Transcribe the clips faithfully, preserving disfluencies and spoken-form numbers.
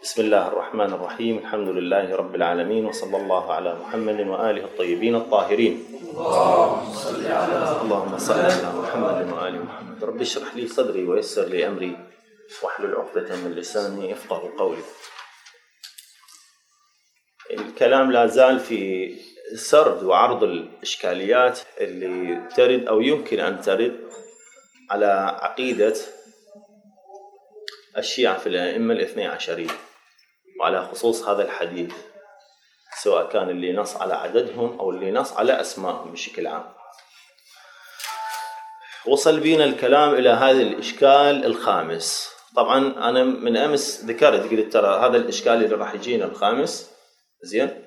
بسم الله الرحمن الرحيم. الحمد لله رب العالمين، وصلى الله على محمد وآله الطيبين الطاهرين. اللهم صل على اللهم صل على محمد وآل محمد. رب اشرح لي صدري ويسر لي أمري واحلل عقدة من لساني يفقه قولي. الكلام لا زال في سرد وعرض الإشكاليات اللي ترد أو يمكن أن ترد على عقيدة الشيعة في الأئمة الاثني عشرية، وعلى خصوص هذا الحديث، سواء كان اللي نص على عددهم أو اللي نص على أسمائهم بشكل عام. وصل بينا الكلام إلى هذا الإشكال الخامس. طبعا أنا من أمس ذكرت قلت ترى هذا الإشكال اللي راح يجينا الخامس زين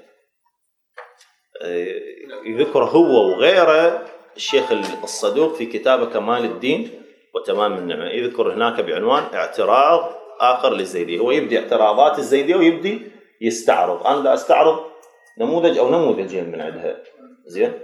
يذكر هو وغيره الشيخ الصدوق في كتابه كمال الدين وتمام النعمة. يذكر هناك بعنوان اعتراض آخر للزيدية. هو يبدي اعتراضات الزيدية ويبدي يستعرض. أنا لا أستعرض نموذج أو نموذجين من عندها. زين.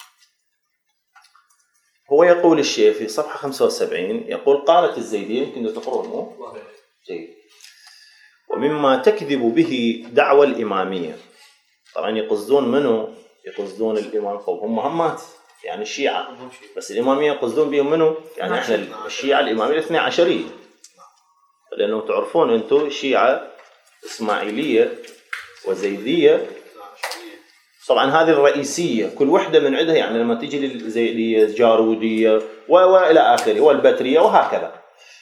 هو يقول الشيخ في صفحة خمسة وسبعين يقول: قالت الزيدية، يمكن تقرون مو؟ جيد. ومما تكذب به دعوى الإمامية. طبعا يقصدون منه؟ يقصدون الإمام فوق هم همات، يعني الشيعة، بس الإمامية يقصدون بهم منه؟ يعني إحنا الشيعة الإمامية الاثنى عشرية، لأنه تعرفون أنتم شيعة إسماعيلية وزيدية. طبعا هذه الرئيسية كل وحدة من عندها، يعني لما تيجي للزيدية جارودية وإلى آخره والبترية وهكذا.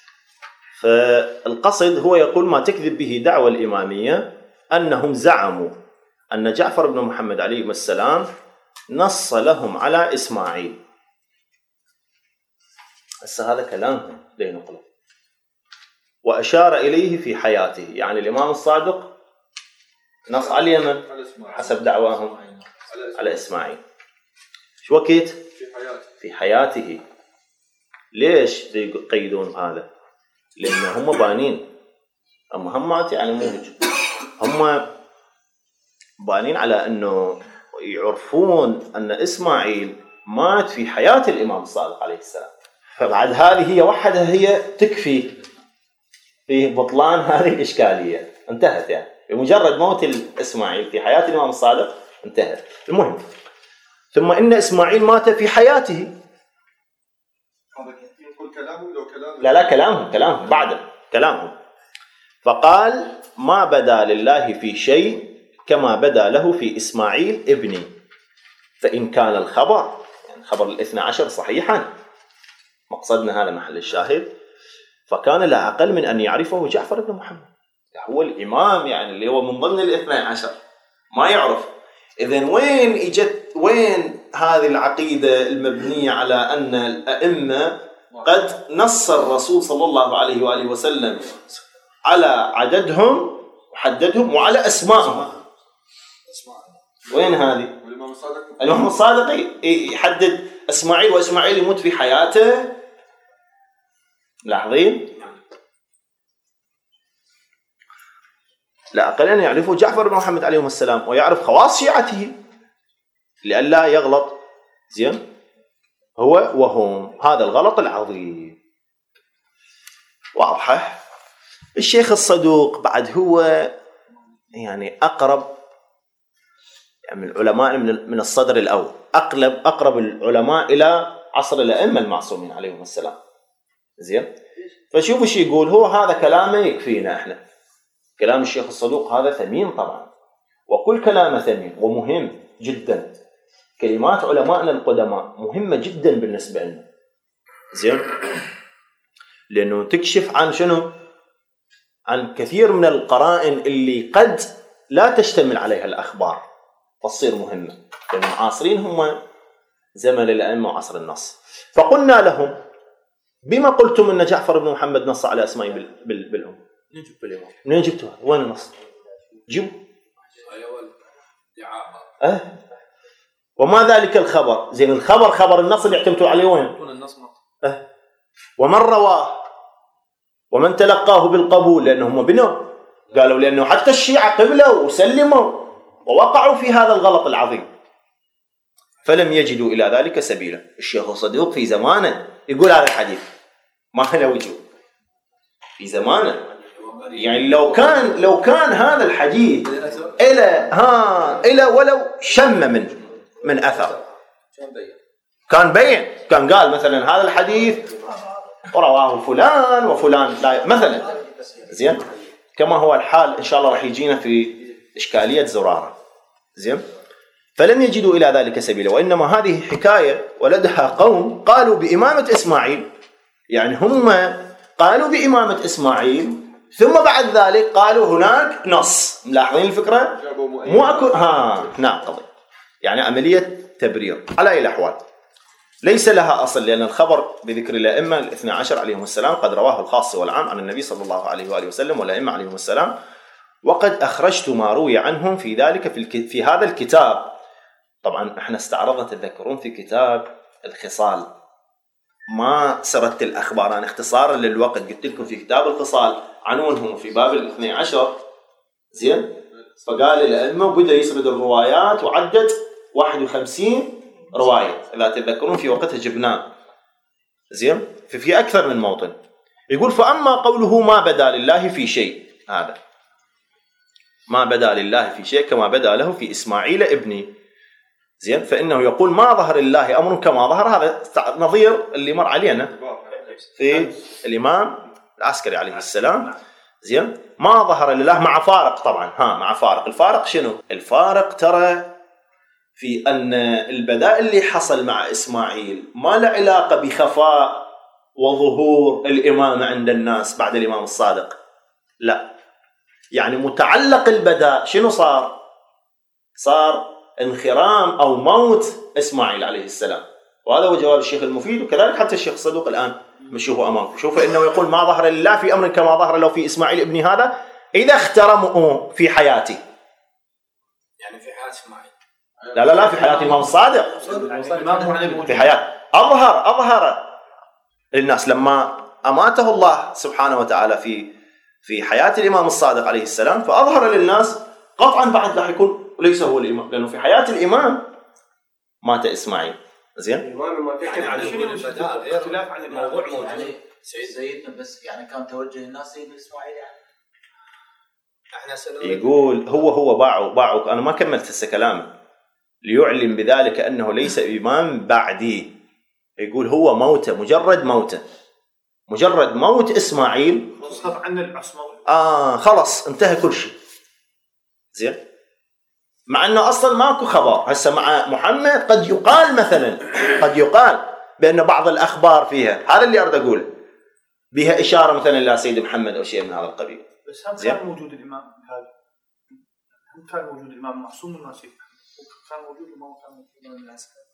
فالقصد هو يقول ما تكذب به دعوى الإمامية أنهم زعموا أن جعفر بن محمد عليه السلام نص لهم على إسماعيل. هسه هذا كلامهم لنقله، وأشار إليه في حياته. يعني الإمام الصادق نص على اليمن حسب دعواهم على إسماعيل. شو وقت؟ في حياته. ليش يقيدون هذا؟ لأن هم بانين، هم همات يعني مو هم بانين على أنه يعرفون أن إسماعيل مات في حياة الإمام الصادق عليه السلام. فبعد هذه هي وحدها هي تكفي في بطلان هذه الإشكالية. انتهت يعني بمجرد موت إسماعيل في حياة الإمام الصادق انتهت. المهم، ثم إن إسماعيل مات في حياته. لا لا كلامهم كلامهم بعد كلامهم. فقال: ما بدا لله في شيء كما بدا له في إسماعيل ابني، فإن كان الخبر يعني خبر الاثنى عشر صحيحا، مقصدنا هذا محل الشاهد، فكان لا أقل من أن يعرفه جعفر بن محمد. هو الإمام يعني اللي هو من ضمن الاثنى عشر ما يعرف. إذن وين إجت وين هذه العقيدة المبنية على أن الأئمة قد نص الرسول صلى الله عليه وآله وسلم على عددهم وحددهم وعلى أسمائهم؟ وين هذه؟ الإمام الصادق يحدد إسماعيل، وإسماعيل يموت في حياته. لاحظين؟ لا أقل أن يعرفه جعفر بن محمد عليه السلام ويعرف خواص شيعته لئلا يغلط. زين؟ هو وهم هذا الغلط العظيم. واضحة؟ الشيخ الصدوق بعد هو يعني أقرب يعني من العلماء من الصدر الأول، أقرب أقرب العلماء إلى عصر الأئمة المعصومين عليهم السلام. زين؟ فشوفوا شو يقول هو. هذا كلامه يكفينا احنا. كلام الشيخ الصدوق هذا ثمين طبعا، وكل كلامه ثمين ومهم جدا. كلمات علمائنا القدماء مهمة جدا بالنسبة لنا. زين؟ لأنه تكشف عن شنو؟ عن كثير من القرائن اللي قد لا تشتمل عليها الأخبار، تصير مهمة. لأن المعاصرين هم زمن الأئمة وعصر النص. فقلنا لهم: بما قلتم أن جعفر بن محمد نص على أسماء بالأم؟ منين جبتوها؟ وين النص؟ جيبوا. أه؟ وما ذلك الخبر؟ زين الخبر خبر النص اللي اعتمدوا عليه وين؟ أه؟ ومن رواه ومن تلقاه بالقبول، لأنهم بنوا قالوا لأنه حتى الشيعة قبلوا وسلموا ووقعوا في هذا الغلط العظيم، فلم يجدوا إلى ذلك سبيلا. الشيخ الصدوق في زمانه يقول هذا الحديث ما له وجه في زمانه. يعني لو كان لو كان هذا الحديث إلى ها إلى ولو شم من من أثر كان بين، كان قال مثلا هذا الحديث ورواه فلان وفلان لا مثلا، زين، كما هو الحال إن شاء الله راح يجينا في إشكالية زرارة، زين. فلم يجدوا إلى ذلك سبيلا، وإنما هذه حكاية ولدها قوم قالوا بإمامة إسماعيل، يعني هم قالوا بإمامة إسماعيل ثم بعد ذلك قالوا هناك نص. ملاحظين الفكرة؟ مو أكو ها ناقض، يعني عملية تبرير. على أي الأحوال ليس لها أصل، لأن الخبر بذكر الأئمة الاثنى عشر عليهم السلام قد رواه الخاص والعام عن النبي صلى الله عليه وآله وسلم والأئمة عليهم السلام، وقد أخرجت ما روي عنهم في ذلك في, في هذا الكتاب. طبعا احنا استعرضنا تذكرون في كتاب الخصال، ما سردت الأخبار أنا اختصارا للوقت، قلت لكم في كتاب الخصال عنونهم في باب الاثنى عشر، زين، فقال الأئمة وبدأ يسرد الروايات وعدد واحد وخمسين رواية إذا تذكرون في وقتها جبناه، زين، ففي أكثر من موطن يقول فأما قوله ما بدا لله في شيء، هذا ما بدا لله في شيء كما بدا له في إسماعيل ابني، زين، فإنه يقول ما ظهر الله أمر كما ظهر، هذا نظير اللي مر علينا في الإمام العسكري عليه السلام، زين، ما ظهر لله مع فارق طبعا، ها مع فارق. الفارق شنو؟ الفارق ترى في أن البداء اللي حصل مع إسماعيل ما له علاقة بخفاء وظهور الإمامة عند الناس بعد الإمام الصادق، لا، يعني متعلق البداء شنو صار؟ صار انخرام أو موت إسماعيل عليه السلام، وهذا هو جواب الشيخ المفيد، وكذلك حتى الشيخ الصدوق الآن مشوفه أمامكم. شوفوا إنه يقول ما ظهر لله في أمر كما ظهر له في إسماعيل ابني هذا إذا اخترموا في حياتي، يعني في حياة إسماعيل، لا لا لا في حياة الإمام الصادق، في حياة أظهر أظهر للناس لما أماته الله سبحانه وتعالى في في حياة الإمام الصادق عليه السلام، فأظهر للناس قطعا بعد راح يكون ليس هو الإمام، لأنه في حياة الإمام مات إسماعيل، زين. الإمام ما تحكي عن البداء غير اختلاف عن الموضوع موجود. يعني سيدنا بس يعني كان توجه الناس سيدنا إسماعيل، يعني احنا يقول هو هو باعوا باعوا أنا ما كملت هسه كلامه، ليعلم بذلك أنه ليس إمام بعدي. يقول هو موته، مجرد موته، مجرد موت إسماعيل صار عن العصمة آه خلص انتهى كل شيء، زين. مع أنه أصلا ماكو خبر هسه مع محمد، قد يقال مثلا قد يقال بأن بعض الأخبار فيها، هذا اللي أريد أقول بها إشارة مثلا إلى سيد محمد أو شيء من هذا القبيل. بس هم كان موجود الإمام هذا، هم كان موجود الإمام معصوم من سيد كان موجود الإمام كان موجود العسكري.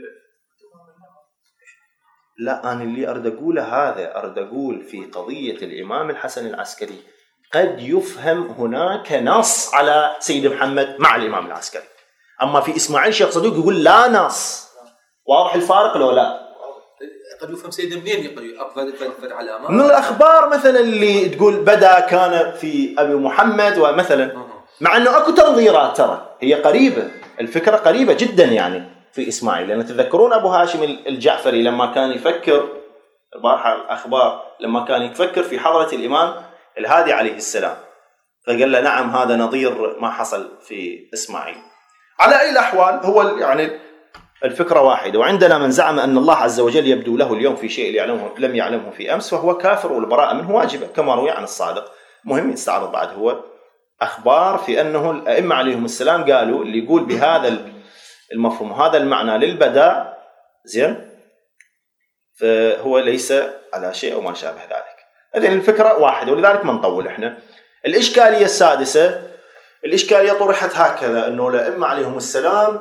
لا أنا اللي أريد أقوله هذا، أريد أقول في قضية الإمام الحسن العسكري قد يفهم هناك نص على سيد محمد مع الإمام العسكري، أما في إسماعيل شيخ صدوق يقول لا نص. واضح الفارق لو لا؟ قد يفهم سيد منين يقول أفضل علامات من الأخبار مثلا اللي تقول بدأ كان في أبي محمد ومثلا، مع أنه أكو تنظيرات ترى هي قريبة، الفكرة قريبة جدا يعني في إسماعيل، لأن تذكرون أبو هاشم الجعفري لما كان يفكر البارحة الأخبار لما كان يفكر في حضرة الإمام الهادي عليه السلام، فقال له نعم هذا نظير ما حصل في إسماعيل. على أي الأحوال هو يعني الفكرة واحدة. وعندنا من زعم أن الله عز وجل يبدو له اليوم في شيء يعلمه لم يعلمه في أمس فهو كافر والبراءة منه واجبة كما روي عن الصادق. مهم يستعرض بعد هو أخبار في أنه الأئمة عليهم السلام قالوا اللي يقول بهذا المفهوم هذا المعنى للبداء، زين، فهو ليس على شيء أو ما شابه ذلك. إذن الفكرة واحدة، ولذلك ما نطول إحنا. الإشكالية السادسة، الإشكالية طرحت هكذا أنه الأئمة عليهم السلام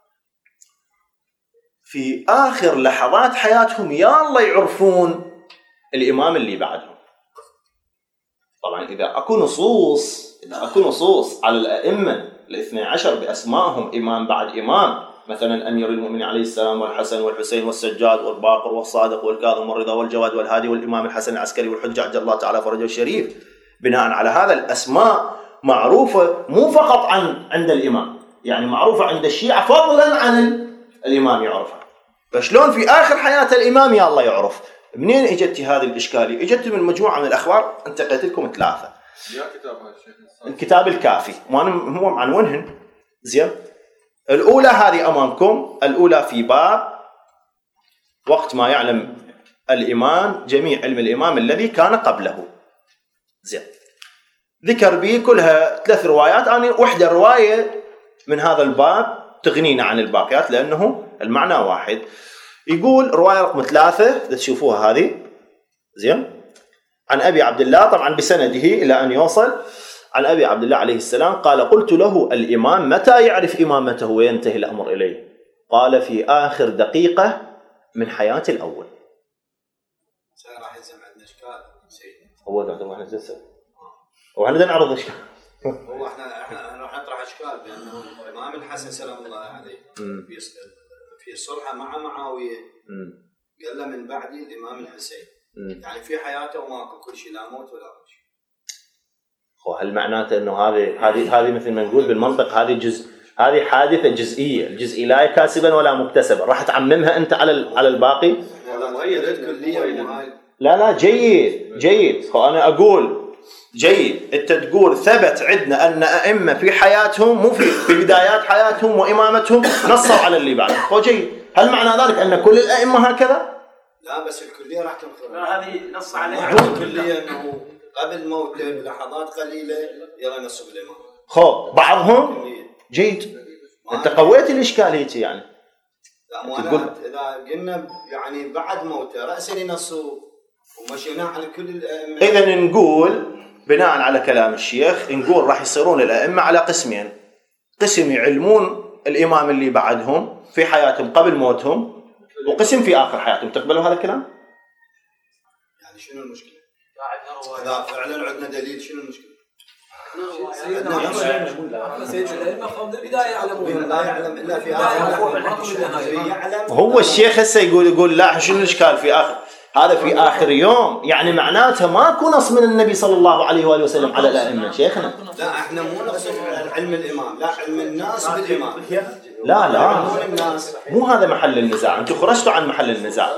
في آخر لحظات حياتهم يا الله يعرفون الإمام اللي بعدهم. طبعا إذا أكو نصوص إذا أكو نصوص على الأئمة الاثنى عشر بأسمائهم إمام بعد إمام، مثلا أمير المؤمنين عليه السلام والحسن والحسين والسجاد والباقر والصادق والكاظم والرضا والجواد والهادي والإمام الحسن العسكري والحجة عجل الله تعالى فرجه الشريف، بناء على هذا الأسماء معروفة مو فقط عن عند الإمام، يعني معروفة عند الشيعة فضلا عن الإمام يعرفها. فشلون في آخر حياة الإمام يا الله يعرف؟ منين اجت هذه الإشكالية؟ اجت من مجموعة من الأخبار، انتقيت لكم ثلاثة. الكتاب الكافي، وانا هو معنونهن زين. الاولى هذه امامكم، الاولى في باب وقت ما يعلم الامام جميع علم الامام الذي كان قبله. زين، ذكر به كلها ثلاث روايات، انا وحده روايه من هذا الباب تغنينا عن الباقيات لانه المعنى واحد. يقول روايه رقم ثلاثة تشوفوها هذه زين، عن ابي عبد الله، طبعا بسنده الى ان يوصل عن ابي عبد الله عليه السلام قال: قلت له الامام متى يعرف امامته وينتهي الامر اليه؟ قال: في اخر دقيقه من حياه الاول. راح يلزم عندنا اشكال سيدنا. هو ده احنا جلسه وهنا نعرض اشكال. هو احنا احنا راح نطرح اشكال بانه الامام الحسن سلام الله عليه في صلحه مع معاويه قال له من بعدي الامام الحسين، يعني في حياته وماكو كل شيء، لا موت ولا شيء. وهل معناته انه هذه هذه هذه مثل ما نقول بالمنطق هذه جزء، هذه حادثه جزئيه، الجزئي لا كاسبا ولا مكتسبا، راح تعممها انت على على الباقي؟ لا لا جيد جيد، انا اقول جيد، انت تقول ثبت عندنا ان ائمه في حياتهم مو في في بدايات حياتهم وامامتهم نصوا على اللي بعده، هو جيد. هل معنى ذلك ان كل الائمه هكذا؟ لا بس الكليه راح تنخرط. هذه نص عليها الكليه انه قبل موته بلحظات قليله يلا ينصب الامام. خو بعضهم جيد، انت قويت الاشكاليه يعني. لا مو انا اذا قلنا يعني بعد موته راسا ينصوا ومشينا على كل الائمه. اذا نقول بناء على كلام الشيخ نقول راح يصيرون الائمه على قسمين، قسم يعلمون الامام اللي بعدهم في حياتهم قبل موتهم، وقسم في اخر حياتهم. تقبلوا هذا الكلام؟ يعني شنو المشكله؟ اذا فعلا عندنا دليل شنو المشكله؟ سيدنا الائمه قبل البدايه يعلمون، لا يعلم الا في اخر. هو الشيخ هسه يقول يقول لا شنو الاشكال في اخر، هذا في آخر يوم، يعني معناته ماكو نص من النبي صلى الله عليه وآله وسلم على الأئمة شيخنا. لا احنا مو نقصد علم الإمام، لا علم الناس بالإمام. لا لا مو هذا محل النزاع، انتم خرجتوا عن محل النزاع.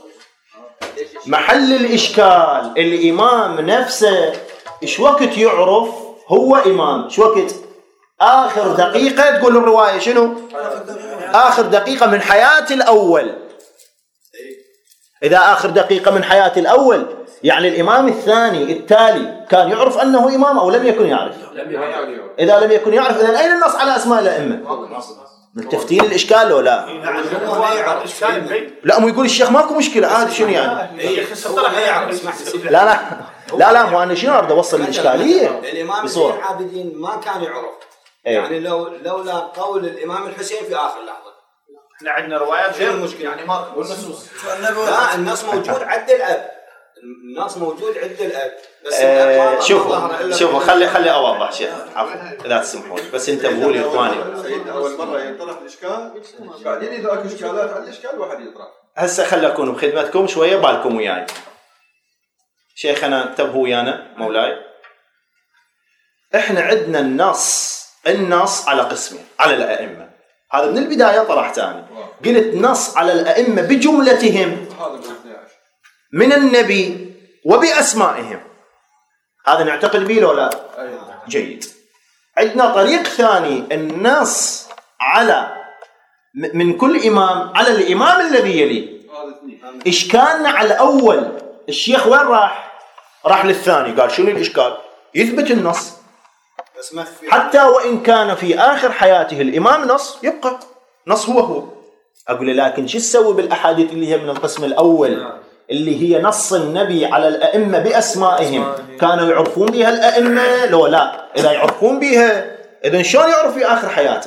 محل الإشكال الإمام نفسه إيش وقت يعرف هو إمام، إيش وقت؟ آخر دقيقة تقول الرواية شنو؟ آخر دقيقة من حياة الأول. إذا آخر دقيقة من حياة الأول يعني الإمام الثاني التالي كان يعرف أنه إمام أو لم يكن يعرف؟ إذا لم يكن يعرف إذن أين النص على أسماء الأئمة؟ من تفتيل الإشكال لو لا؟ لا مو يقول الشيخ ماكو مشكلة عادي شنو يعني؟ لا لا لا لا مو أنا شنو أريد أوصل الإشكالية؟ الإمام زين العابدين ما كان يعرف، يعني لو لولا قول الإمام الحسين في آخر لحظة. احنا عندنا روايات غير المشكله يعني ما والنصوص. لا النص موجود عند الاب، النص موجود عند الاب بس آه شوفوا شوفوا خلي خلي اوضح شيء عفوا اذا تسمحوا لي، بس انتبهوا لي اخواني. اول مره يطرح الاشكال بعدين اذا اكو اشكالات على الاشكال واحد يطرح. هسه خلي اكون بخدمتكم شويه بالكم وياي. شيخنا انتبهوا ويانا مولاي. احنا عندنا النص النص على قسمين على الائمه، هذا من البداية طرحت أنا قلت نص على الأئمة بجملتهم من النبي وبأسمائهم، هذا نعتقد به لو لا؟ جيد. عندنا طريق ثاني النص على من كل إمام على الإمام الذي يليه. إشكالنا على الأول الشيخ وين راح؟ راح للثاني، قال شنو الإشكال؟ يثبت النص حتى وإن كان في آخر حياته الإمام نص يبقى نص هو هو. أقول لكن شو تسوي بالأحاديث اللي هي من القسم الأول اللي هي نص النبي على الأئمة بأسمائهم؟ كانوا يعرفون بها الأئمة لو لا؟ إذا يعرفون بها إذن شلون يعرف في آخر حياته؟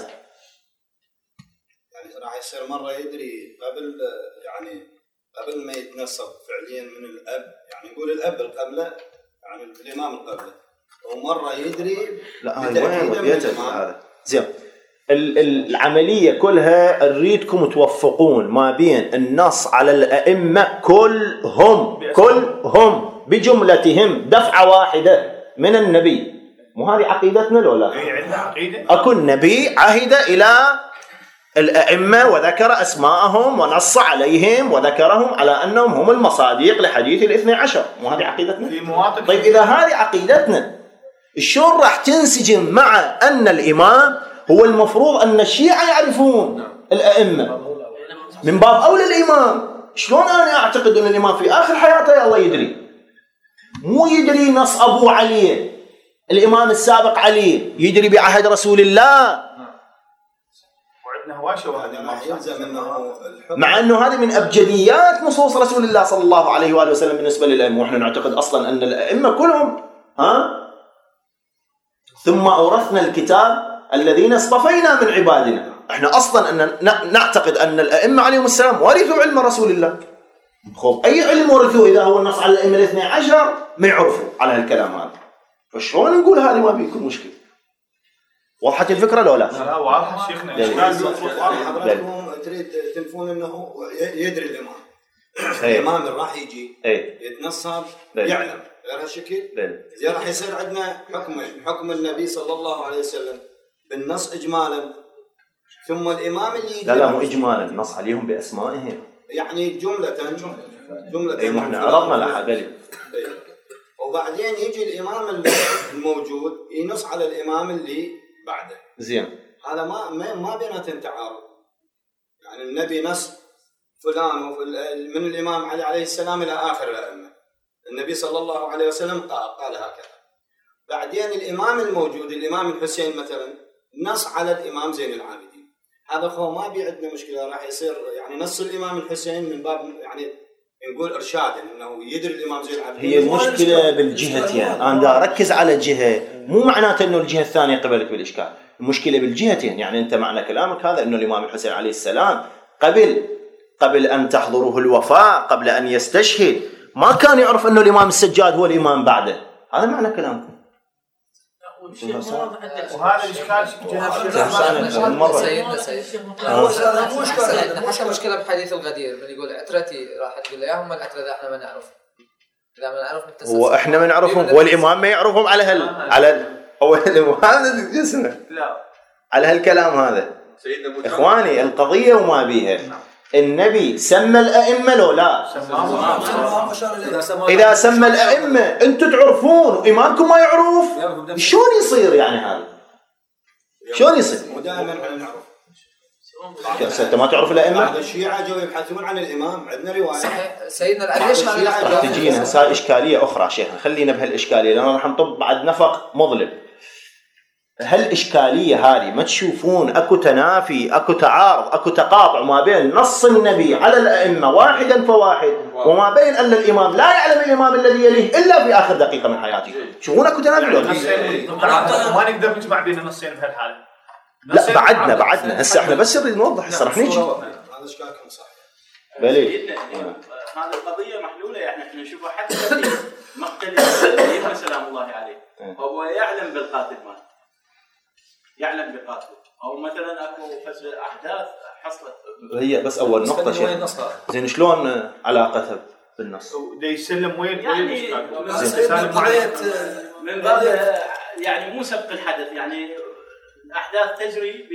يعني راح يصير مرة يدري قبل يعني قبل ما يتنصب فعليا من الأب، يعني نقول الأب القبلة يعني الإمام القبلة، ومرة يدري لا وين وديته هذا زين. العملية كلها أريدكم توفقون ما بين النص على الأئمة كلهم كلهم بجملتهم دفعة واحدة من النبي، مو هذه عقيدتنا لو لا؟ أكو النبي عهد إلى الأئمة وذكر أسماءهم ونص عليهم وذكرهم على أنهم هم المصادق لحديث الاثنى عشر، مو هذه عقيدتنا؟ طيب إذا هذه عقيدتنا شلون راح تنسجم مع أن الإمام هو المفروض أن الشيعة يعرفون الأئمة من باب أولى الإمام؟ شلون أنا أعتقد أن الإمام في آخر حياته يا الله يدري، مو يدري نص أبو علي الإمام السابق علي، يدري بعهد رسول الله، وعندنا هواشة وهذا ما يلزم انه الحكم مع أنه هذه من أبجديات نصوص رسول الله صلى الله عليه وآله وسلم بالنسبة للأئمة. وإحنا نعتقد أصلا أن الأئمة كلهم ها ثم أورثنا الكتاب الذين اصطفينا من عبادنا. احنا أصلا أن نعتقد أن الأئمة عليهم السلام ورثوا علم رسول الله. خب أي علم ورثوا إذا هو النص على الأئمة الاثني عشر ما يعرفوا على هالكلام هذا؟ فشلون نقول هذه ما بيكون مشكلة؟ وضحت الفكرة لو لا؟ لا واضحة شيخنا. حضراتكم تريد تنفون انه يدري الامام الامام اللي راح يجي يتنصب يعلم غير هالشكل زي راح يصير عندنا حكم حكم النبي صلى الله عليه وسلم بالنص اجمالا، ثم الامام اللي يجي لا لا مو اجمالا، النص عليهم باسمائهم يعني جملة جملة اي احنا عرضنا لها. وبعدين يجي الامام الموجود ينص على الامام اللي بعده. زين هذا ما ما, ما بيناتهم تعارض، يعني النبي نص فلان من الامام علي عليه السلام الى اخر الائمه، النبي صلى الله عليه وسلم قال, قال هكذا. بعدين الامام الموجود الامام الحسين مثلا نص على الامام زين العابدين، هذا هو ما بي عندنا مشكله، راح يصير يعني نص الامام الحسين من باب يعني نقول ارشادا انه يدري الامام زين العابدين. هي المشكله بالجهتين، يعني انا دا اركز على جهه، مو معناته انه الجهه الثانيه قبلت بالاشكال، المشكله بالجهتين. يعني انت معنى كلامك هذا انه الامام الحسين عليه السلام قبل قبل ان تحضره الوفاه، قبل ان يستشهد ما كان يعرف انه الامام السجاد هو الامام بعده، هذا معنى كلامكم. وهذا الاشكال سيدنا سيدنا حتى مشكله بحديث الغدير من يقول عترتي راح تقول له يا هم العتره ذا احنا ما نعرف، اذا ما نعرف بالتسلسل واحنا ما نعرفهم والامام ما يعرفهم على هال على هو هذا جسمه لا على هالكلام هذا. اخواني القضيه وما بيها، النبي سمى الائمه لو لا؟ اذا سمى الائمه انتم تعرفون وامامكم ما يعرف، شلون يصير يعني هذا؟ شلون يصير؟ ودائما احنا نعرف. انت ما تعرف الائمه؟ الشيعه جو يبحثون عن الامام، عندنا روايه صحيح سيدنا ليش هذا تجينا هسه اشكاليه اخرى شيخ، خلينا بهالاشكاليه لان راح نطب بعد نفق مظلم. هل الإشكالية هذه ما تشوفون أكو تنافي أكو تعارض أكو تقاطع ما بين نص النبي على الأئمة واحدا فواحد وما بين أن الإمام لا يعلم الإمام الذي يليه إلا في آخر دقيقة من حياته؟ شوفون أكو تنافي لو ما نقدر نجمع بين النصين بهالحالة. لا بعدنا بعدنا هسه احنا بس نريد نوضح هسه راح نجي. هذا اشكالكم صح. بلي هذه القضية محلولة، يعني احنا نشوفها حتى في مقتل سيدنا سلام الله عليه هو يعلم بالقاتل مات، يعلم بقاتله، او مثلا اكو احداث حصلت هي بس اول نقطه شيء زين شلون علاقتها بالنص؟ دا يسلم وين يعني من باب يعني مو سبق الحدث، يعني الاحداث تجري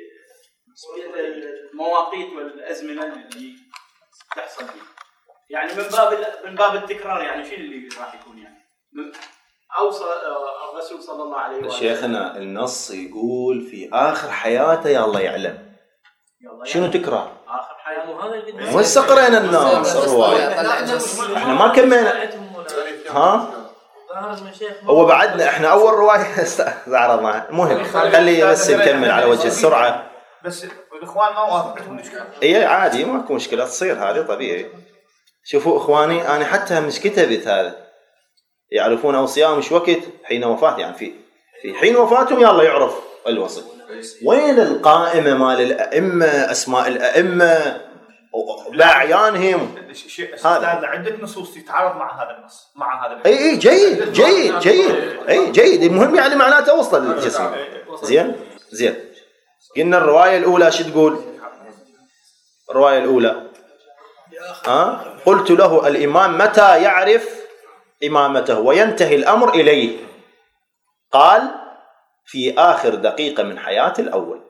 بالمواقيت والازمنه اللي تحصل فيه، يعني من باب من باب التكرار، يعني شو اللي راح يكون يعني أوصى الرسول صلى الله عليه وسلم. شيخنا النص يقول في آخر حياته يا الله يعلم. شنو تكرار؟ آخر حياته هذا وين سقرينا الناس الرواية؟ احنا ما كملنا. ها؟ هو بعدنا احنا أول رواية عرضناها، مهم خلي بس نكمل على وجه السرعة. بس الإخوان ما واضحتهم مشكلة. إيه عادي ماكو مشكلة تصير هذه طبيعي. شوفوا إخواني أنا حتى مش كتبت هذا. يعرفون أوصياء مش وقت حين وفاة، يعني في في حين وفاتهم يلا يعرف الوصي. وين القائمة مال الأئمة، أسماء الأئمة بأعيانهم؟ هذا عدة نصوص تتعارض مع هذا النص مع هذا. أي أي جيد جيد جيد أي جيد المهم يعني معناته وصل للجسم. زين زين قلنا الرواية الأولى شو تقول؟ الرواية الأولى ها قلت له الإمام متى يعرف إمامته وينتهي الأمر إليه؟ قال في آخر دقيقة من حياة الأول.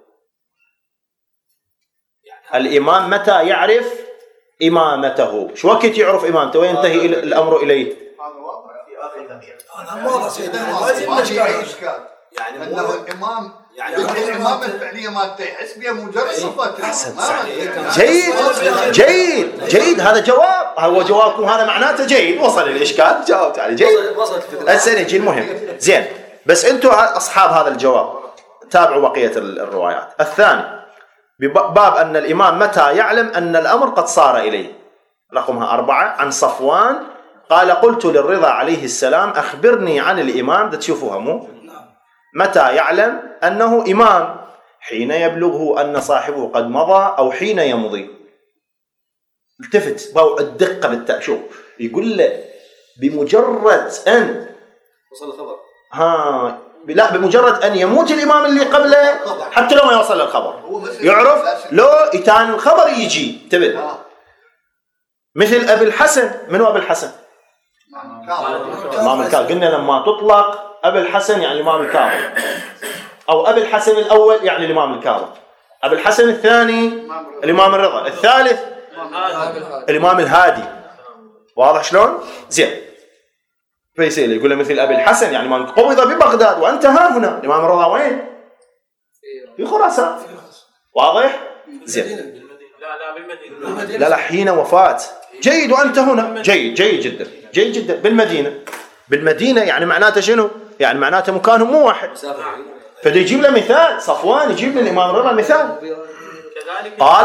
الإمام متى يعرف إمامته؟ شو وقت يعرف إمامته وينتهي الأمر إليه؟ انا واضح سيدنا ما في اي اشكال يعني انه الامام يعني الامام الفعليه مالته يحس بها مجرد صفه جيد جيد جيد هذا جواب، هو جوابكم هذا معناته جيد، وصل الاشكال جاوبت عليه جيد. هسه نجي المهم زين، بس انتم اصحاب هذا الجواب تابعوا بقيه الروايات. الثاني بباب ان الامام متى يعلم ان الامر قد صار اليه. رقمها أربعة عن صفوان قال قلت للرضا عليه السلام أخبرني عن الإمام. ده تشوفوها مو متى يعلم أنه إمام؟ حين يبلغه أن صاحبه قد مضى أو حين يمضي. التفت بوع الدقة بالتأ. شوف يقول له بمجرد أن وصل الخبر ها لا بمجرد أن يموت الإمام اللي قبله حتى لو ما يوصل الخبر يعرف لو إتان الخبر يجي. انتبه مثل أبي الحسن. منو أبي الحسن؟ الإمام الكاظم. قلنا لما تطلق أبي الحسن يعني الإمام الكاظم، أو أبي الحسن الأول يعني الإمام الكاظم، أبي الحسن الثاني الإمام الرضا، الثالث الإمام الهادي. واضح شلون؟ زين. فيصير يقول له مثل أبي الحسن يعني الإمام قبض ببغداد وأنت ها هنا. الإمام الرضا وين؟ في خراسان. واضح؟ زين. لا بالمدينة. لا لا حين وفاة. جيد وأنت هنا. جيد جيد جدا جيد جدا. بالمدينة. بالمدينة يعني معناته شنو؟ يعني معناته مكانهم مو واحد. فده يجيب له مثال. صفوان يجيب له الإمام الرضا مثال. قال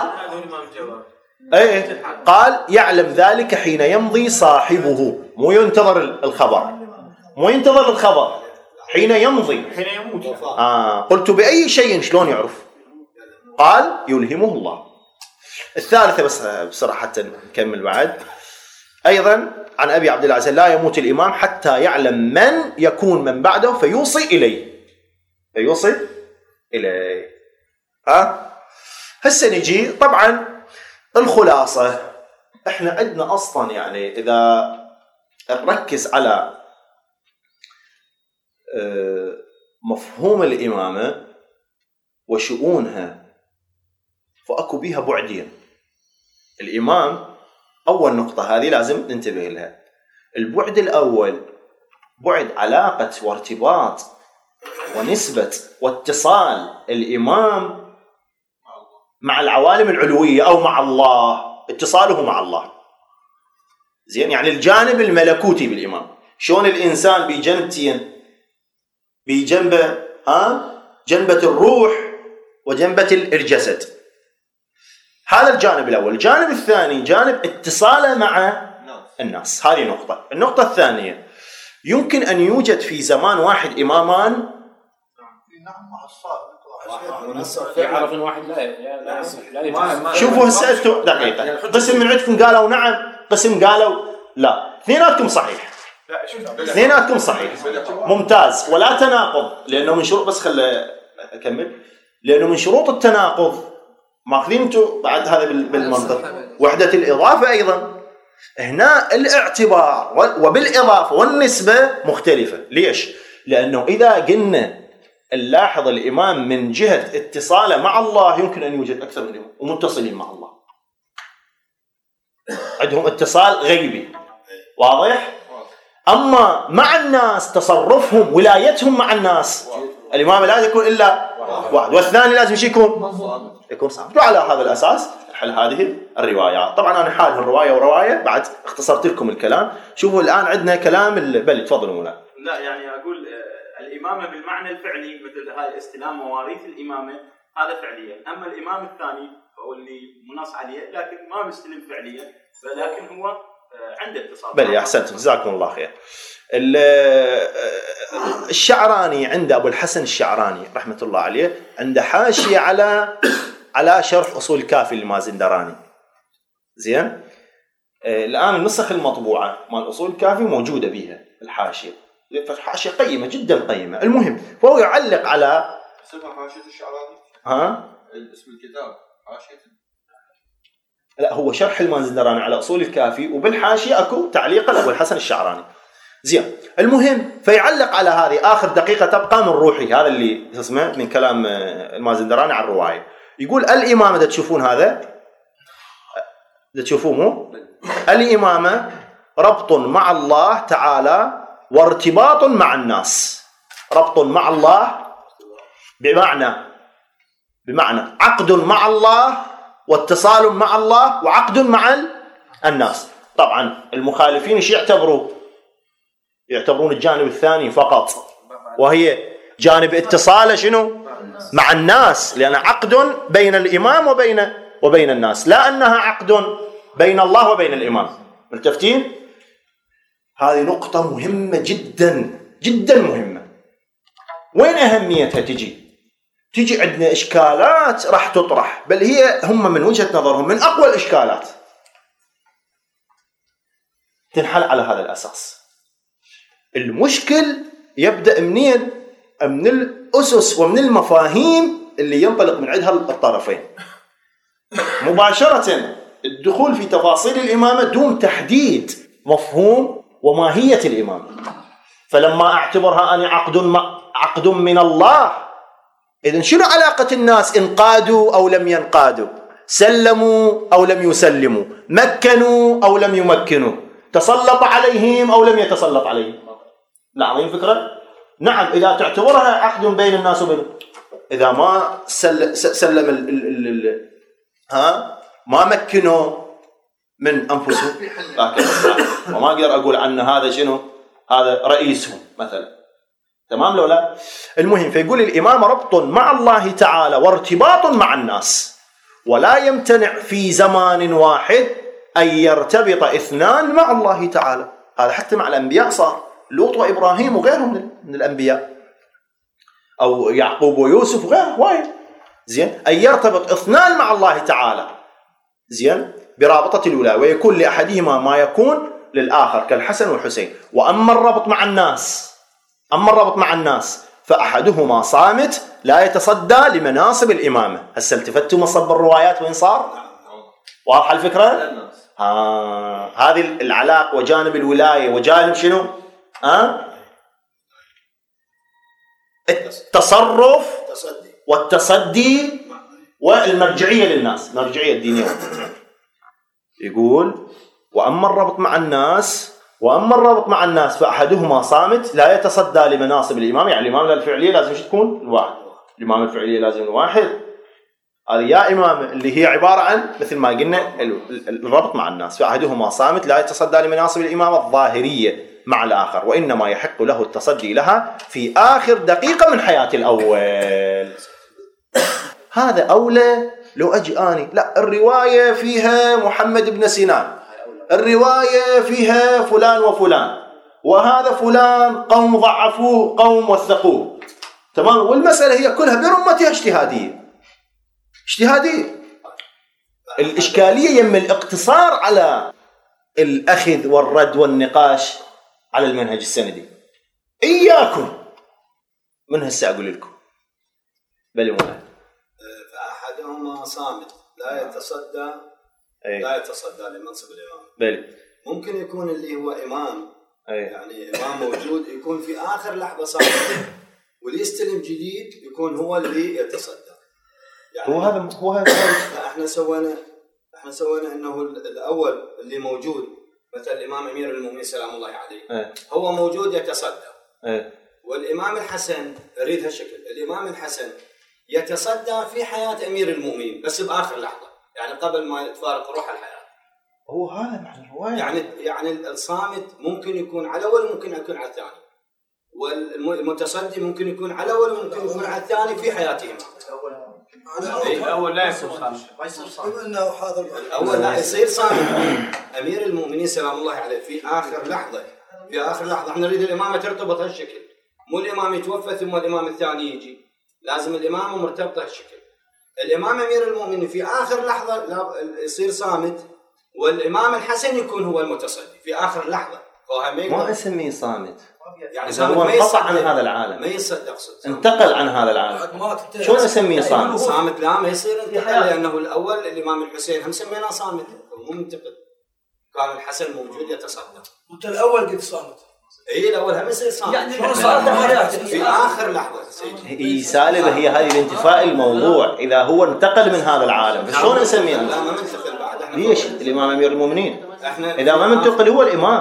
ايه قال يعلم ذلك حين يمضي صاحبه، مو ينتظر الخبر، مو ينتظر الخبر حين يمضي حين يموت. آه. قلت بأي شيء شلون يعرف؟ قال يلهمه الله. الثالثة بس بسرعة حتى نكمل بعد. أيضا عن أبي عبد الله لا يموت الإمام حتى يعلم من يكون من بعده فيوصي إليه. فيوصي إليه. ها هسه نجي طبعا الخلاصة. احنا عندنا أصلا يعني إذا نركز على مفهوم الإمامة وشؤونها فأكو بيها بعدين. الإمام أول نقطة هذه لازم ننتبه لها. البعد الأول بعد علاقة وارتباط ونسبة واتصال الإمام مع العوالم العلوية أو مع الله، اتصاله مع الله. زين يعني الجانب الملكوتي بالإمام. شلون الإنسان بجنبتين، بجنبه ها جنبة الروح وجنبة الجسد. هذا الجانب الأول. الجانب الثاني جانب اتصاله مع الناس. هذه نقطة. النقطة الثانية يمكن أن يوجد في زمان واحد إمامان. نعم مع الصالح يعرف ان واحد لا لا شوفوا هسه دقيقة. قسم من عندكم قالوا نعم، قسم قالوا لا. اثنيناتكم صحيح. اثنيناتكم صحيح. ممتاز. ولا تناقض، لأنه من شروط بس خل أكمل. لأنه من شروط التناقض ماخذين انتم بعد هذا بالمنطق وحدة الإضافة. أيضا هنا الاعتبار وبالإضافة والنسبة مختلفة. ليش؟ لأنه إذا قلنا نلاحظ الإمام من جهة اتصاله مع الله يمكن أن يوجد أكثر من إمام ومتصلين مع الله، عندهم اتصال غيبي. واضح؟ أما مع الناس تصرفهم ولايتهم مع الناس الإمام لا يكون إلا واحد، والثاني لازم يكون يكون صامت. وعلى هذا الأساس حل هذه الروايات. طبعا أنا حال الرواية ورواية بعد اختصرت لكم الكلام. شوفوا الآن عندنا كلام بل تفضلوا مولانا. لا يعني أقول الإمامة بالمعنى الفعلي مثل هاي استلام مواريث الإمامة هذا فعليا. أما الإمام الثاني هو اللي منص عليه لكن ما بيستلم فعليا، ولكن هو عنده اتصال. بل أحسنتم جزاكم الله خير. الشعراني عند أبو الحسن الشعراني رحمة الله عليه عنده حاشية على على شرح أصول الكافي للمازندراني. زين الآن النسخ المطبوعة مال أصول الكافي موجودة بها الحاشية. حاشية قيمة جدا قيمة. المهم فهو يعلق على اسمها حاشية الشعراني. ها اسم الكتاب حاشية. لا هو شرح المازندراني على أصول الكافي وبالحاشية أكو تعليق أبو الحسن الشعراني. زين المهم فيعلق على هذه آخر دقيقة تبقى من روحي. هذا اللي اسمه من كلام المازندراني على الرواية. يقول الإمامة دا تشوفون هذا دا تشوفوه مو الإمامة ربط مع الله تعالى وارتباط مع الناس. ربط مع الله بمعنى بمعنى عقد مع الله واتصال مع الله وعقد مع الناس. طبعا المخالفين ايش يعتبروا؟ يعتبرون الجانب الثاني فقط، وهي جانب اتصاله شنو؟ مع الناس، لأن عقد بين الإمام وبين وبين الناس، لا أنها عقد بين الله وبين الإمام. ملتفتين؟ هذه نقطة مهمة جدا جدا مهمة. وين أهميتها تجي؟ تجي عندنا إشكالات راح تطرح، بل هي هم من وجهة نظرهم من أقوى الإشكالات، تنحل على هذا الأساس. المشكل يبدأ منين؟ من الأسس ومن المفاهيم اللي ينطلق من عندها الطرفين مباشرة. الدخول في تفاصيل الإمامة دون تحديد مفهوم وماهية الإمامة. فلما أعتبرها أنا عقد عقد من الله، إذن شنو علاقة الناس؟ انقادوا أو لم ينقادوا، سلموا أو لم يسلموا، مكنوا أو لم يمكنوا، تسلط عليهم أو لم يتسلط عليهم. نعم الفكرة؟ نعم. إذا تعتبرها عقد بين الناس وبين، إذا ما سل... سلم ال... ال... ال... ها ما مكنوا من أنفسهم وما أقدر أقول عن هذا شنو، هذا رئيسهم مثلا. تمام لو لا؟ المهم، فيقول الإمام ربط مع الله تعالى وارتباط مع الناس، ولا يمتنع في زمان واحد أن يرتبط اثنان مع الله تعالى. هذا حتى مع الأنبياء صار، لوط وإبراهيم وغيرهم من الأنبياء، أو يعقوب ويوسف وغيره وايد. زين، أن يرتبط اثنان مع الله تعالى زين برابطة الولاية، ويكون لأحدهما ما يكون للآخر كالحسن والحسين. وأما الربط مع الناس أما الربط مع الناس فأحدهما صامت لا يتصدى لمناصب الإمامة. هسه التفتوا مصب الروايات وين صار؟ واضحة الفكرة؟ آه. هذه العلاقة وجانب الولاية وجانب شنو؟ آه؟ التصرف والتصدي والمرجعية للناس، مرجعية الدينية. يقول وأما الربط مع الناس وأما الربط مع الناس فأحدهما صامت لا يتصدى لمناصب الإمام. يعني الإمام الفعلية لازم تكون الواحد، الإمام الفعلية لازم الواحد. هذه يا إمام اللي هي عبارة عن مثل ما قلنا الربط مع الناس. فأحدهما صامت لا يتصدى لمناصب الإمامة الظاهرية مع الآخر، وإنما يحق له التصدي لها في آخر دقيقة من حياة الأول. هذا أولى. لو أجي أني لا الرواية فيها محمد بن سنان، الرواية فيها فلان وفلان، وهذا فلان قوم ضعفوه قوم وثقوه، تمام، والمسألة هي كلها برمتها اجتهادية اجتهادية. الإشكالية يم الاقتصار على الأخذ والرد والنقاش على المنهج السندي. إياكم من هسه أقول لكم بل مولانا فأحدهما صامت لا يتصدى أي. لا يتصدى لمنصب الإمام. بل ممكن يكون اللي هو إمام أي. يعني إمام موجود يكون في آخر لحظة صامت، واللي يستلم جديد يكون هو اللي يتصدى. يعني هو هذا هو هذا احنا سوينا احنا سوينا انه الاول اللي موجود مثل الامام امير المؤمنين سلام الله عليه أي. هو موجود يتصدى. أي. والامام الحسن اريد هالشكل، الامام الحسن يتصدى في حياه امير المؤمنين بس باخر لحظه، يعني قبل ما تفارق روح الحياه. هو هذا معنى الروايه. يعني يعني الصامت ممكن يكون على اول ممكن يكون على الثاني، والمتصدي ممكن يكون على اول ممكن يكون على الثاني في حياتهما. الأول لا يكون صامت، ما يصير صامت إنه هذا الأول لا يصير صامت. أمير المؤمنين سلام الله عليه في آخر لحظة في آخر لحظة احنا نريد الإمامة ترتبط هالشكل، مو الإمام يتوفى ثم الإمام الثاني يجي، لازم الإمامة مرتبطة هالشكل. الإمام أمير المؤمنين في آخر لحظة لا يصير صامت، والإمام الحسن يكون هو المتصدي في آخر لحظة. ما اسميه صامت، يعني هو انقطع عن هذا العالم، ما يصدق صدق انتقل عن هذا العالم. شلون اسميه صامت؟ صامت لا ما يصير انتقل، لانه الاول الامام الحسين هم سميناه صامت مو منتقل، كان الحسن موجود يتصدق. انت الاول قلت صامت. اي الاول هم يصير صامت يعني شلون صامت في اخر لحظه. هي سالبه، هي هذه الانتفاء الموضوع. اذا هو انتقل من هذا العالم فشلون نسميه؟ لا ما منتقل بعد. ليش الامام امير المؤمنين اذا ما منتقل هو الامام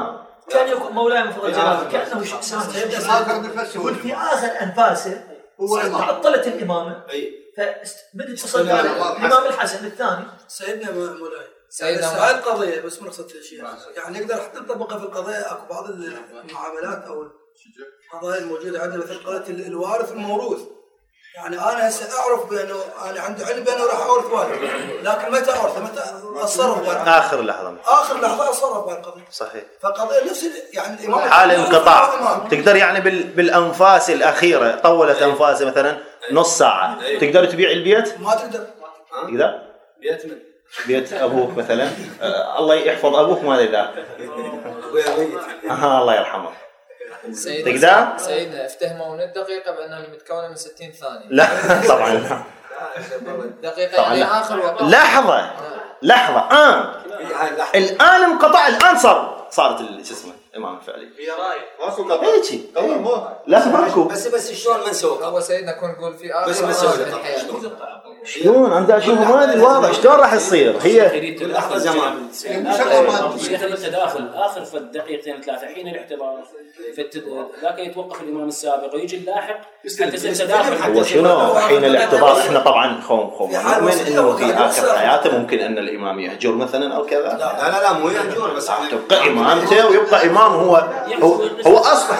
كان يقول مولاي من فضل جلاله كانه سامع يقول في اخر انفاسه تعطلت الامامه فبدت تصدر الامام الحسن الثاني. سيدنا مولاي سيدنا هاي القضيه بس مرخصه الشيخ يعني نقدر حتى نطبقها في القضيه. اكو بعض المعاملات او القضايا الموجوده عندنا مثل قضيه الوارث الموروث. يعني انا هسه اعرف بانه انا عندي علم بانه راح اورث والدي، لكن متى اورث؟ متى اتصرف بهالقضيه؟ اخر لحظه اخر لحظه اتصرف بهالقضيه. صحيح. فقضيه نفس يعني الامام حال انقطاع تقدر يعني بال... بالانفاس الاخيره طولت انفاسه مثلا نص ساعه تقدر تبيع البيت؟ ما تقدر. تقدر؟ بيت من بيت ابوك مثلا آه الله يحفظ ابوك ما ادري ابويا ميت آه الله يرحمه. سيدنا تقدر؟ سيدنا افتهموا من الدقيقة بأنها متكونة من ستين ثانية. لا طبعا لا. دقيقة طبعا يعني لا. آخر وقت. لحظة لحظة آن الآن انقطع الآن صار صارت شو اسمه الإمام الفعلي. هي رايح ماكو قطع هيجي قطع لا ماكو. بس بس شلون ما نسوي؟ هو سيدنا كون نقول في آخر بس ما وقت نسوي من حياته. شلون أنا أشوف ما أدري واضح شلون راح يصير هي لحظة زمان الشيخ التداخل آخر في الدقيقتين ثلاثة حين الاحتضار ذاك يتوقف الإمام السابق ويجي اللاحق حتى يصير تداخل. هو شنو حين الاحتضار احنا طبعا خوم خوم نؤمن انه في اخر حياته ممكن ان الامام يهجر مثلا او كذا. لا لا لا مو يهجر بس تبقى امامته ويبقى امام هو هو, هو اصلا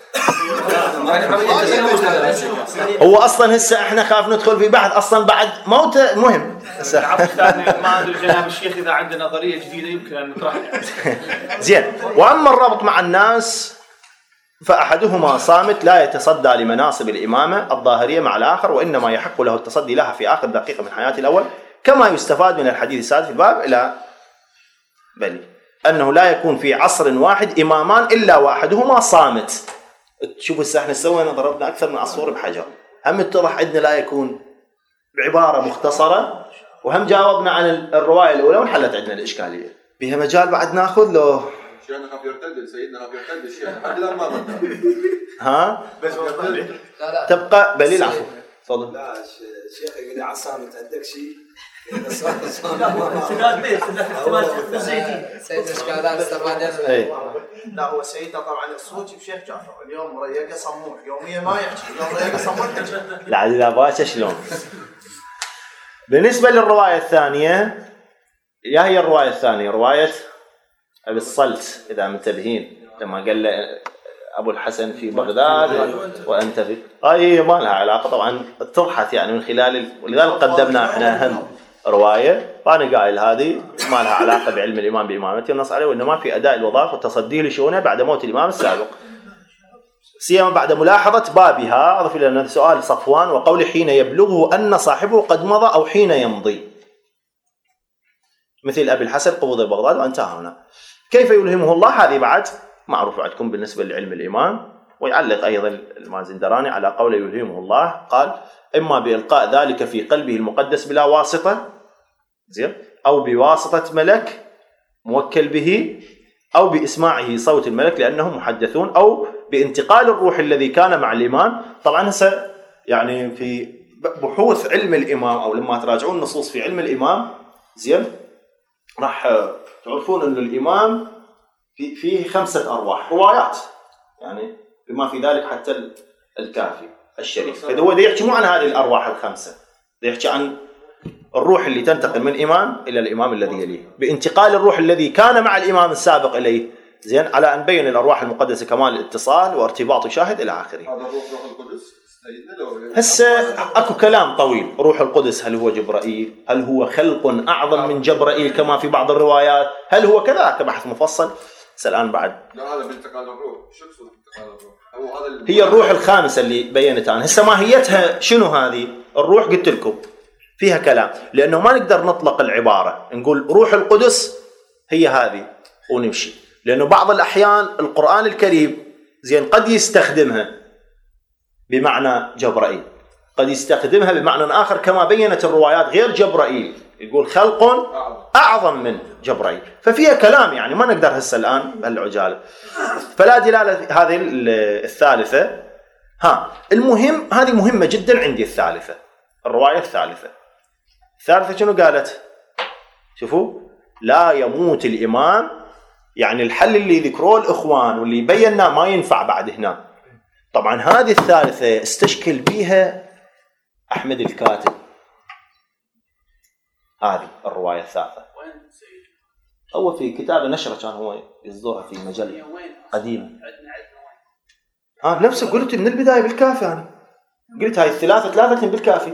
هو اصلا هسه احنا خاف ندخل في بعد اصلا بعد موته مهم. ما ادري جناب الشيخ اذا عنده نظريه جديده يمكن ان نطرحها. زين. واما الربط مع الناس فأحدهما صامت لا يتصدى لمناصب الإمامة الظاهرية مع الآخر وإنما يحق له التصدي لها في آخر دقيقة من حياة الأول كما يستفاد من الحديث السادس في الباب إلى بل أنه لا يكون في عصر واحد إمامان إلا وأحدهما صامت. تشوفوا هسه احنا سوينا ضربنا أكثر من عصفور بحجر. هم اتضح عندنا لا يكون بعبارة مختصرة وهم جاوبنا عن الرواية الأولى وانحلت عندنا الإشكالية. بها مجال بعد ناخذ له شيخنا خاف يرتد سيدنا خاف يرتد الشيخ لحد الان ما رد. ها بس لا لا تبقى بليل عفو تفضل. لا الشيخ يقول لي عصامت عندك شيء سيد اشكالات استفادنا. لا هو سيدنا طبعا الصوت بشيخ جعفر اليوم ريقه صموح يوميا ما يحكي اليوم ريقه صموح. لا عاد لا باشا شلون. بالنسبه للروايه الثانيه يا هي الروايه الثانيه روايه ابي الصلت اذا منتبهين لما قال له ابو الحسن في بغداد وانت في اي ما لها علاقه طبعا تبحث يعني من خلال ولذلك قدمنا احنا هم روايه فانا قايل هذه ما لها علاقه بعلم الامام بامامته النص عليه وانما في اداء الوظائف والتصدي لشؤونه بعد موت الامام السابق سيما بعد ملاحظه بابها. اضف الى ان سؤال صفوان وقول حين يبلغه ان صاحبه قد مضى او حين يمضي مثل ابي الحسن قبض بغداد وانتهى هنا. كيف يلهمه الله هذه بعد معروف عندكم بالنسبه لعلم الامام. ويعلق ايضا المازندراني على قول يلهمه الله قال اما بالقاء ذلك في قلبه المقدس بلا واسطه زين او بواسطه ملك موكل به او باسماعه صوت الملك لانهم محدثون او بانتقال الروح الذي كان مع الامام. طبعا هسه يعني في بحوث علم الامام او لما تراجعون النصوص في علم الامام زين راح تعرفون أن الإمام في فيه خمسة أرواح روايات يعني بما في ذلك حتى الكافي الشريف. فهو ده يحكي مو عن هذه الأرواح الخمسة ده يحكي عن الروح اللي تنتقل من إمام إلى الإمام الذي يليه بانتقال الروح الذي كان مع الإمام السابق إليه زين على أن بين الأرواح المقدسة كمال الاتصال وارتباط شاهد إلى آخره. هذا الروح روح القدس هسه اكو كلام طويل. روح القدس هل هو جبرائيل؟ هل هو خلق اعظم من جبرائيل كما في بعض الروايات؟ هل هو كذا؟ كبحث مفصل. هسه الان بعد لا هذا بانتقال الروح. شو يقصد انتقال الروح؟ هو هذا هي الروح الخامسه اللي بينتها انا. هسه ماهيتها شنو هذه؟ الروح قلت لكم فيها كلام لانه ما نقدر نطلق العباره نقول روح القدس هي هذه ونمشي لانه بعض الاحيان القرآن الكريم زين قد يستخدمها بمعنى جبرائيل قد يستخدمها بمعنى آخر كما بينت الروايات غير جبرائيل يقول خلق أعظم من جبرائيل. ففيها كلام يعني ما نقدر هسه الآن بهالعجالة. فلا دلالة هذه الثالثة. ها المهم هذه مهمة جدا عندي الثالثة الرواية الثالثة. الثالثة شنو قالت؟ شوفوا لا يموت الإمام يعني الحل اللي ذكروه الإخوان واللي بينا ما ينفع بعد هنا. طبعا هذه الثالثة استشكل بيها أحمد الكاتب، هذه الرواية الثالثة هو في كتاب نشرة كان هو يصدرها في مجلة قديمة. ها بنفسه قلت من البداية بالكافي، أنا قلت هاي الثلاثة ثلاثة بالكافي.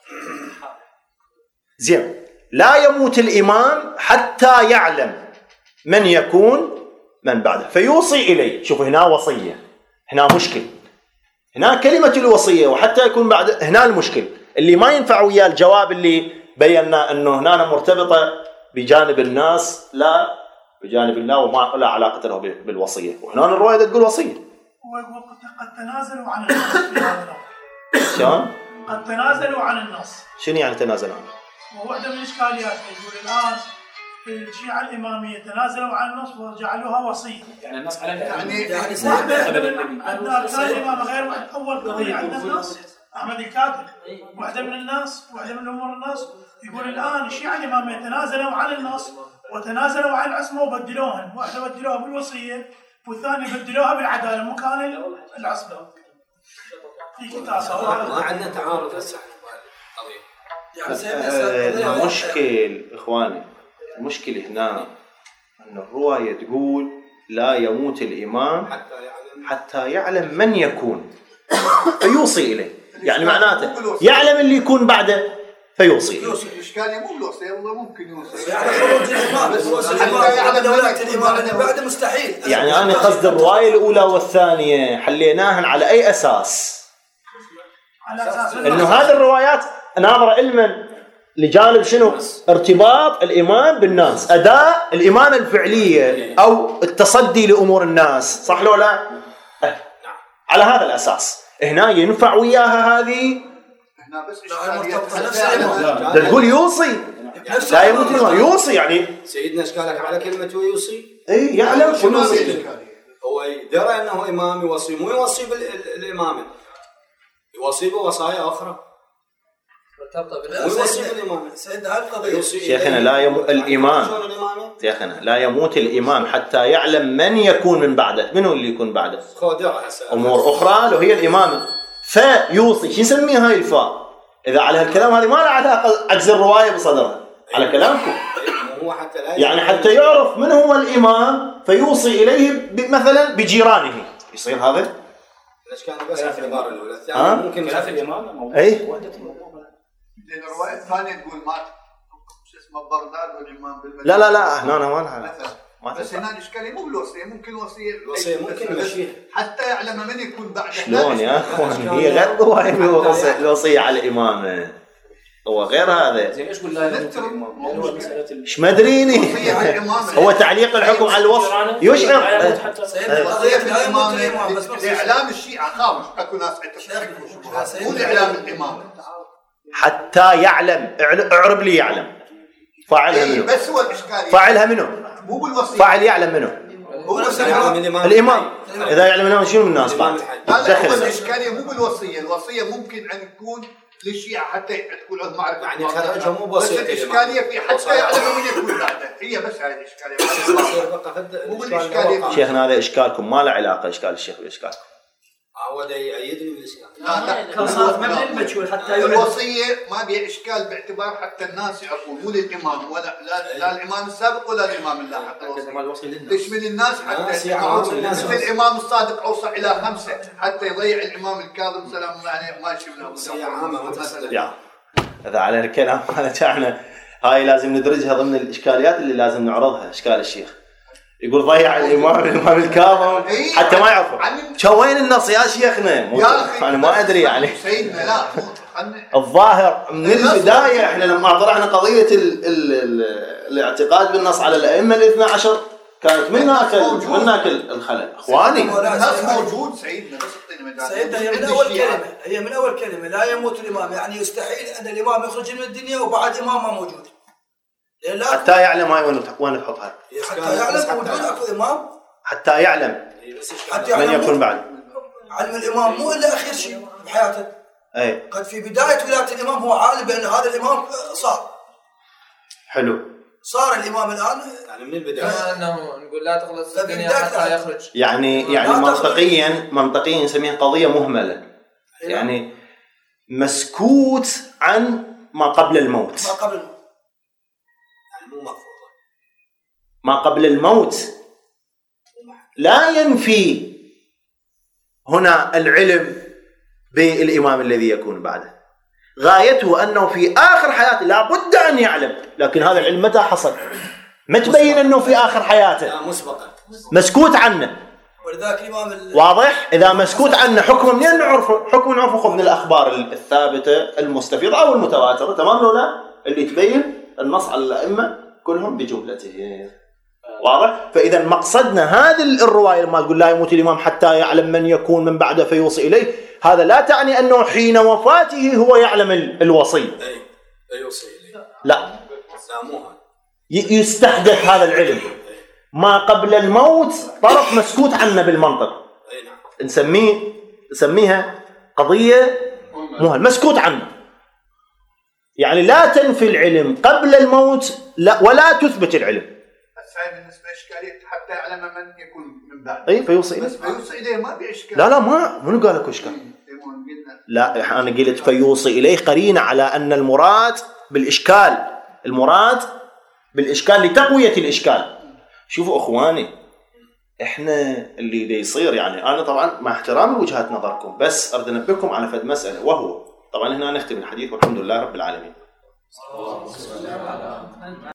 زين، لا يموت الإمام حتى يعلم من يكون من بعده فيوصي إليه. شوفوا هنا وصية، هنا مشكل، هنا كلمة الوصية وحتى يكون بعد، هنا المشكل اللي ما ينفع وياه الجواب اللي بينا أنه هنا مرتبطة بجانب الناس لا بجانب الله وما لا علاقة له بالوصية. وهنا الرواية تقول وصية. قد تنازلوا عن النص في هذا الأمر. شلون؟ قد تنازلوا عن النص. شنو يعني تنازلوا عنه؟ وواحدة من الإشكاليات يقول الآن الشيعة الإمامية تنازلوا عن النص وجعلوها وصية. يعني النص على يعني يعني عندنا أركان الإمامة غير أول قضية عندنا النص أحمد الكاتب، واحدة من الناس واحدة من أمور الناس يقول الآن الشيعة الإمامية تنازلوا عن النص وتنازلوا عن العصمة وبدلوها، واحدة بدلوها بالوصية والثانية بدلوها بالعدالة مكان العصمة. في كتاب ما عندنا تعارض هسه يعني مشكل إخواني، المشكلة هنا أن الرواية تقول لا يموت الإمام حتى يعلم من يكون فيوصي إليه. يعني معناته يعلم اللي يكون بعده فيوصي إليه. يوصي الإشكالية مو بالوصية، والله ممكن يوصي يعني خروج الإمام حتى يعلم ولاية الإمام اللي بعده مستحيل. يعني أنا قصد الرواية الأولى والثانية حليناهن على أي أساس؟ على أساس إنه هذه الروايات ناظرة علما لجانب شنو؟ ارتباط الإمام بالناس، أداء الإمامة الفعلية أو التصدي لأمور الناس، صح لو لا؟ أه. على هذا الأساس هنا ينفع وياها هذه. هنا بس ده تقول يوصي لا يموت الإمام، يوصي يعني سيدنا اشكالك على كلمة ويوصي. اي يعلم ويوصي، هو درى أنه إمام يوصي، مو يوصي بالإمامة، يوصي بوصايا أخرى. سيدنا القضية شيخنا لا يموت الإمام، شيخنا لا يموت الإمام حتى يعلم من يكون من بعده. منو اللي يكون بعده؟ أمور أخرى لو هي الإمامة فيوصي. شو نسميها هاي الفاء؟ إذا على هالكلام هذه ما لها علاقة عجز الرواية بصدرها على كلامكم. يعني حتى يعرف من هو الإمام فيوصي إليه مثلا بجيرانه، يصير هذا؟ ليش كان بس في العبارة الأولى؟ الثانية ممكن خلاف الإمام. أي. لأن الرواية الثانية تقول مات شو اسمه بغداد والإمام بالمدينة. لا لا لا هنا ما لها. بس هنا الإشكالية مو بالوصية، ممكن وصية الوصية ممكن يمشيها حتى يعلم من يكون بعده. شلون يا أخوان؟ هي غير رواية الوصية على الإمامة، هو غير هذا. زين ايش قول لا ايش ما ادريني. هو تعليق الحكم على الوصف يشعر قضية الإمام إعلام الشيعة خامس. أكو ناس مو إعلام الإمام حتى يعلم. اعرب لي يعلم فاعلها منه. بس هو الإشكالية فاعلها منه مو بالوصية. فاعل يعلم منه هو نفس الإمام. الإمام إذا يعلم منه شنو من الناس بعد. لا هو الإشكالية مو بالوصية. الوصية ممكن أن تكون للشيعة حتى تكون له معرفة يعني خرجها مو بسيط. بس الإشكالية في حتى يعلم من يكون بعده. هي بس هاي الإشكالية مو بالإشكالية. شيخنا هذا إشكالكم ما له علاقة إشكال الشيخ بإشكالكم. هو ده يأيدني بالإشكال. كان صار من المجهول حتى الوصية ما بيها إشكال باعتبار حتى الناس يعرفون مو للإمام ولا لا, لا الإمام السابق ولا الإمام اللاحق. تشمل الناس حتى مثل الإمام الصادق أوصى إلى خمسة حتى يضيع الإمام الكاظم سلام الله عليه ما يشمله. وصية عامة ما تسأل. يا هذا على الكلام هذا تاعنا هاي لازم ندرجها ضمن الإشكاليات اللي لازم نعرضها. إشكال الشيخ يقول ضيع الإمام الإمام الكاظم حتى ما يعرفوا شو وين النص يا شيخنا. أنا ما أدري يعني الظاهر من البداية إحنا لما طرحنا قضية ال ال ال الاعتقاد بالنص على الأئمة الاثنى عشر كانت من ناكل من ناكل الخلل. إخواني الناس موجود سيدنا بس سيدنا هي من أول كلمة هي من أول كلمة لا يموت الإمام يعني يستحيل أن الإمام يخرج من الدنيا وبعد إمام ما موجود. حتى يعلم هاي وين وين تحطها. حتى يعلم وجود اكو امام. حتى يعلم حتى من يكون بعد. علم الامام مو الا اخر شيء بحياته. اي قد في بدايه ولايه الامام هو عالم بان هذا الامام صار. حلو. صار الامام الان يعني من البدايه انه نقول لا تخلص الدنيا حتى يخرج. يعني يعني منطقيا منطقيا نسميها قضيه مهمله، يعني مسكوت عن ما قبل الموت. ما قبل الموت يعني مو مفروض. ما قبل الموت لا ينفي هنا العلم بالإمام الذي يكون بعده، غايته أنه في آخر حياته لا بد أن يعلم، لكن هذا العلم متى حصل؟ ما تبين أنه في آخر حياته، مسبقا مسكوت عنه. ولذلك الإمام واضح؟ إذا مسكوت عنه حكم منين نعرفه؟ حكم نعرفه من الأخبار الثابتة المستفيضة أو المتواترة، تمام ولا لا؟ اللي تبين النص على الأئمة كلهم بجملته. واضح؟ فإذا مقصدنا هذه الرواية لما تقول لا يموت الإمام حتى يعلم من يكون من بعده فيوصي إليه، هذا لا تعني أنه حين وفاته هو يعلم الوصي. أي يوصي إليه. لا. يستحدث هذا العلم. ما قبل الموت طرف مسكوت عنه بالمنطق. نسميه نسميها قضية مهمة مسكوت عنه. يعني لا تنفي العلم قبل الموت لا ولا تثبت العلم. هاي بالنسبه اشكاليه حتى يعلم من يكون من بعد. اي فيوصي اليه. بس فيوصي اليه ما باشكال. لا لا ما منو قال لك اشكال؟ لا انا قلت فيوصي اليه قرينه على ان المراد بالاشكال، المراد بالاشكال لتقويه الاشكال. شوفوا اخواني احنا اللي دا يصير، يعني انا طبعا مع احترام وجهات نظركم بس اريد انبهكم على فد مساله، وهو طبعا هنا نختم الحديث والحمد لله رب العالمين.